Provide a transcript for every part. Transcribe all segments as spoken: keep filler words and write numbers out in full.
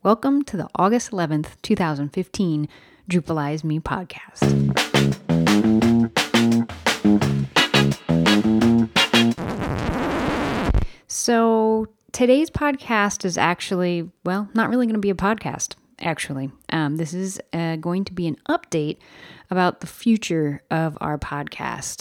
Welcome to the August eleventh, twenty fifteen Drupalize Me podcast. So today's podcast is actually, well, not really going to be a podcast, actually. Um, this is uh, going to be an update about the future of our podcast.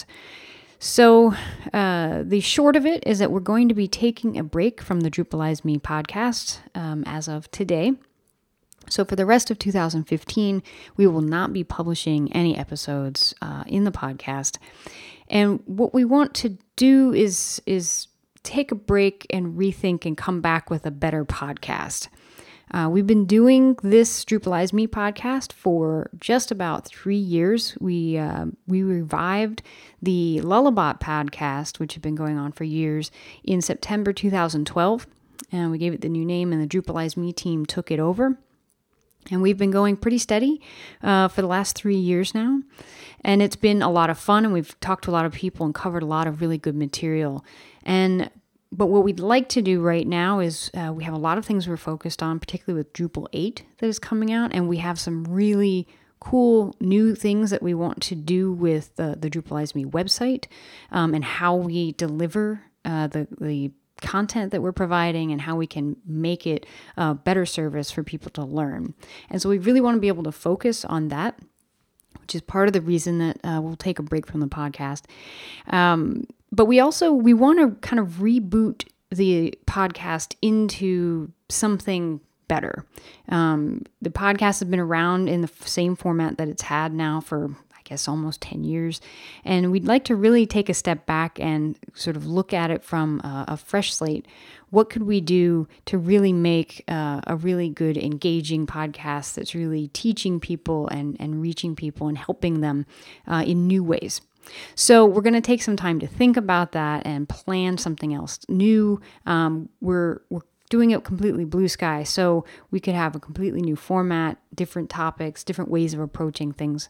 So uh, the short of it is that we're going to be taking a break from the Drupalize Me podcast um, as of today. So for the rest of two thousand fifteen, we will not be publishing any episodes uh, in the podcast. And what we want to do is, is take a break and rethink and come back with a better podcast. Uh, we've been doing this Drupalize Me podcast for just about three years. We uh, we revived the Lullabot podcast, which had been going on for years, in September two thousand twelve, and we gave it the new name, and the Drupalize Me team took it over. And we've been going pretty steady uh, for the last three years now, and it's been a lot of fun, and we've talked to a lot of people and covered a lot of really good material. And But what we'd like to do right now is uh, we have a lot of things we're focused on, particularly with Drupal eight that is coming out. And we have some really cool new things that we want to do with the, the Drupalize Me website um, and how we deliver uh, the, the content that we're providing and how we can make it a better service for people to learn. And so we really want to be able to focus on that, which is part of the reason that uh, we'll take a break from the podcast. Um, But we also, we want to kind of reboot the podcast into something better. Um, the podcast has been around in the same format that it's had now for, I guess, almost ten years. And we'd like to really take a step back and sort of look at it from a, a fresh slate. What could we do to really make uh, a really good, engaging podcast that's really teaching people and, and reaching people and helping them uh, in new ways? So we're going to take some time to think about that and plan something else new. Um, we're we're doing it completely blue sky, so we could have a completely new format, different topics, different ways of approaching things.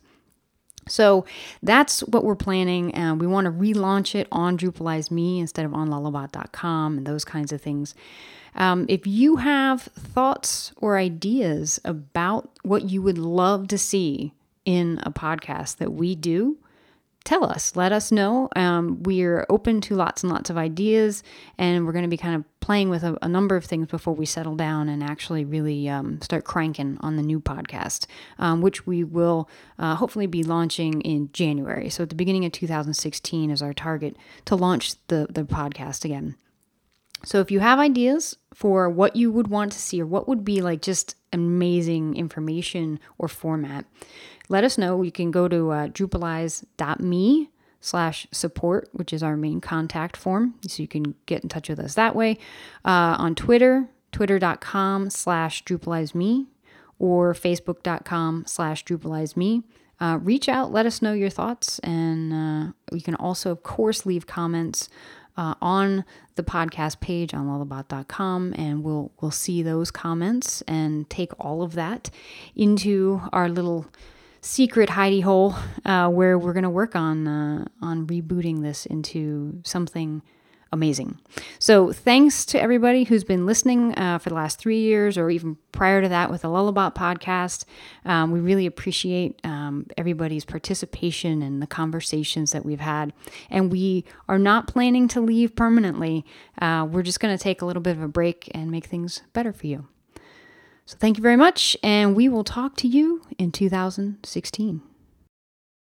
So that's what we're planning. Uh, we want to relaunch it on Drupalize Me instead of on lullabot dot com and those kinds of things. Um, if you have thoughts or ideas about what you would love to see in a podcast that we do, tell us, let us know. Um, we're open to lots and lots of ideas, and we're going to be kind of playing with a, a number of things before we settle down and actually really um, start cranking on the new podcast, um, which we will uh, hopefully be launching in January. So at the beginning of two thousand sixteen is our target to launch the, the podcast again. So if you have ideas for what you would want to see or what would be like just amazing information or format, let us know. You can go to uh, drupalize.me slash support, which is our main contact form. So you can get in touch with us that way. Uh, on Twitter, twitter.com slash drupalize.me or facebook.com slash drupalize.me. Uh, reach out, let us know your thoughts. And uh, you can also, of course, leave comments Uh, on the podcast page on lullabot dot com, and we'll we'll see those comments and take all of that into our little secret hidey hole uh, where we're going to work on uh, on rebooting this into something amazing. So thanks to everybody who's been listening uh, for the last three years or even prior to that with the Lullabot podcast. Um, we really appreciate um, everybody's participation and the conversations that we've had. And we are not planning to leave permanently. Uh, we're just going to take a little bit of a break and make things better for you. So thank you very much, and we will talk to you in two thousand sixteen.